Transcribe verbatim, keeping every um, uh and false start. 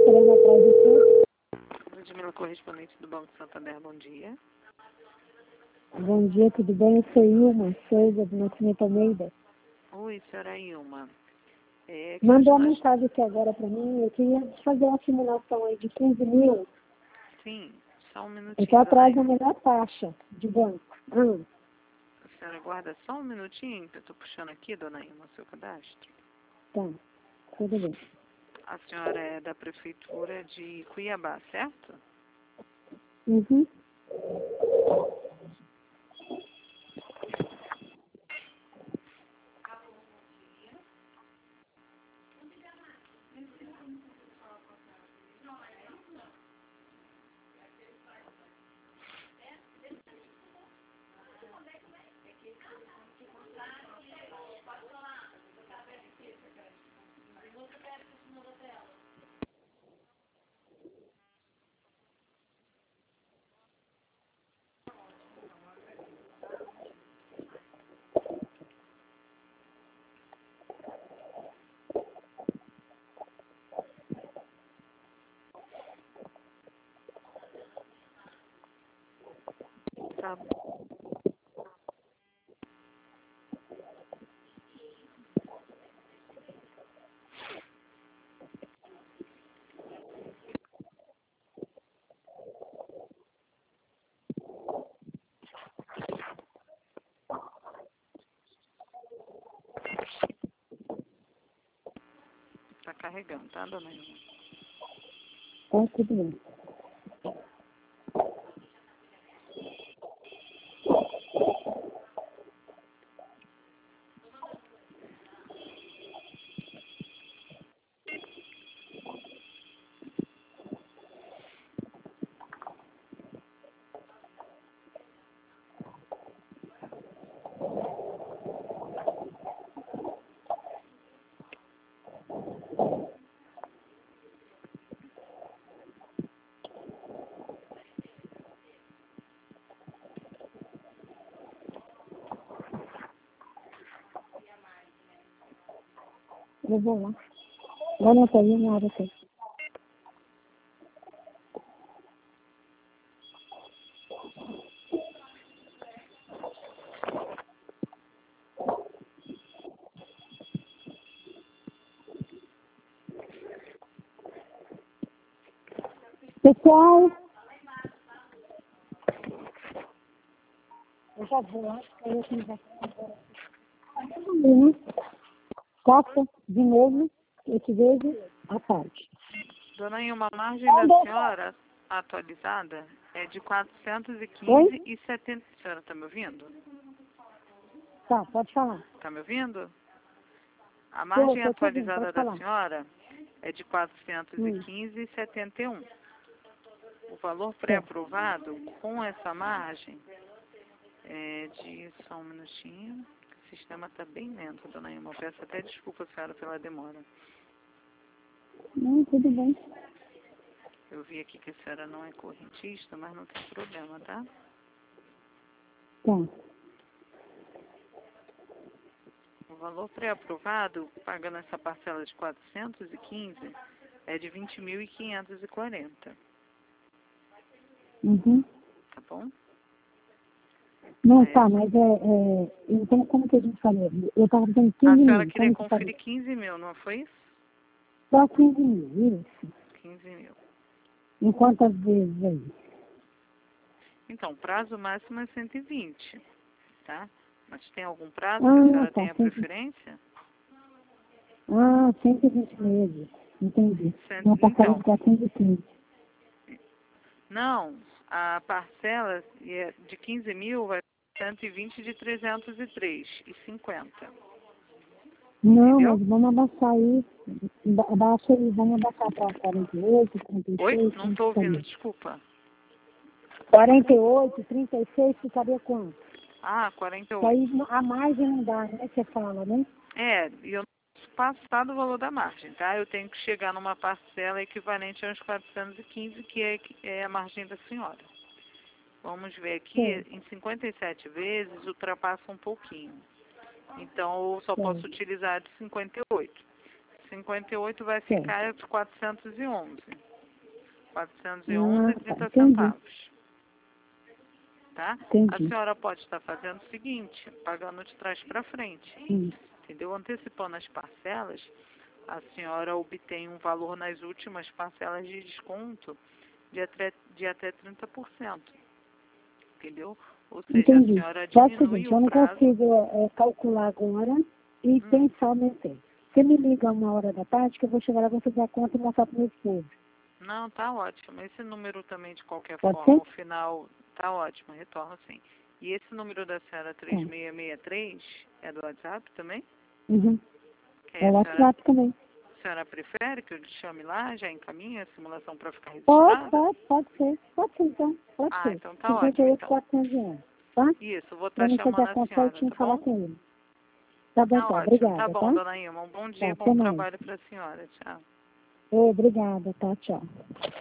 querendo atrás de tudo. Ludmila, correspondente do Banco Santander, bom dia. Bom dia, tudo bem? Eu sou Ilma Souza, do Nascimento Almeida. Oi, senhora Ilma. É, que Mandou hoje uma nós... mensagem aqui agora para mim. Eu queria fazer uma simulação aí de quinze mil. Sim, só um Eu minutinho, estou dona atrás da Ilma. melhor taxa de banco. Hum, A senhora aguarda só um minutinho, que eu estou puxando aqui, dona Ilma, o seu cadastro. tá, tudo bem. A senhora é da Prefeitura de Cuiabá, certo? Uhum. Tá. Tá carregando, tá, dona Ilma? Tá, tudo bem. Eu vou lá. Lá na telinha, na hora que... Pessoal, eu já vou lá, porque aí eu tenho que agora. Uhum. Costa, de novo, eu te vejo à tarde. Dona Ilma, a margem da senhora atualizada é de quatrocentos e quinze e setenta. A senhora está me ouvindo? Tá, pode falar. Está me ouvindo? A Tô, margem tô te ouvindo, atualizada pode da falar. senhora é de quatrocentos e quinze e setenta e um. O valor pré-aprovado com essa margem é de... Só um minutinho. O sistema está bem lento, dona Ilma. Eu peço até desculpa, senhora, pela demora. Não, tudo bem. Eu vi aqui que a senhora não é correntista, mas não tem problema, tá? Tá. O valor pré-aprovado, pagando essa parcela de quatrocentos e quinze, é de vinte mil e quinhentos e quarenta. Uhum. Tá bom? Não, É. tá, mas é, é... Então, como que a gente falou? Eu tava dando A quinze senhora mil, queria como que conferir falei? quinze mil, não foi isso? Só quinze mil, isso. quinze mil. Em quantas vezes aí? Então, o prazo máximo é cento e vinte, tá? Mas tem algum prazo que a Ah, senhora tá, tenha cento... preferência? ah, cento e vinte meses. Entendi. Cent- Uma parcela Então, de quatrocentos e quinze. não, a parcela é de quinze mil vai ser cento e vinte de trezentos e três e cinquenta. Não, Entendeu? mas vamos abaixar aí. Ba- Abaixa aí, vamos abaixar para quarenta e oito, trinta e Oi? seis, Não quanto estou ouvindo, ficaria? desculpa. quarenta e oito, trinta e seis, ficaria quanto? Ah, quarenta e Que aí oito. a margem não dá, né? Você fala, né? É, e eu não posso passar do valor da margem, tá? Eu tenho que chegar numa parcela equivalente aos quatrocentos e quinze, que é, que é a margem da senhora. Vamos ver aqui, Sim, em cinquenta e sete vezes ultrapassa um pouquinho. Então, eu só posso sim. utilizar de cinquenta e oito. cinquenta e oito vai Certo. ficar quatrocentos e onze. quatrocentos e Ah, onze e tá, trinta entendi. centavos. Tá? Entendi. A senhora pode estar fazendo o seguinte, pagando de trás para frente. Hum. Entendeu? Antecipando as parcelas, a senhora obtém um valor nas últimas parcelas de desconto de até, de até trinta por cento. Entendeu? Ou seja, Entendi. a senhora Faz o diminui seguinte, eu o não prazo. consigo é, calcular agora e Hum. pensar ao mesmo tempo. Você me liga uma hora da tarde que eu vou chegar lá, vou fazer a conta e mostrar para o meu esposo. Não, tá ótimo. Esse número também, de qualquer Pode forma, ser? o final tá ótimo, retorno sim. E esse número da senhora três seis seis três é do WhatsApp também? Uhum. Que É a o senhora, WhatsApp também. a senhora prefere que eu lhe chame lá, já encaminhe a simulação para ficar Pode, registrada? pode, pode ser. Pode ser, então. Pode Ah, ser. então tá cinquenta ótimo, e oito, então. quatrocentos e onze, tá? Isso, vou Para estar mim fazer chamando a a conta senhora, certinho e tá falar bom? com ele. Tá bom, Tá então. ótimo, tá Obrigada, bom, tá? dona Ilma. Um bom dia Tá, e até bom mais. trabalho para a senhora. Tchau. Ô, obrigada, tá? Tchau.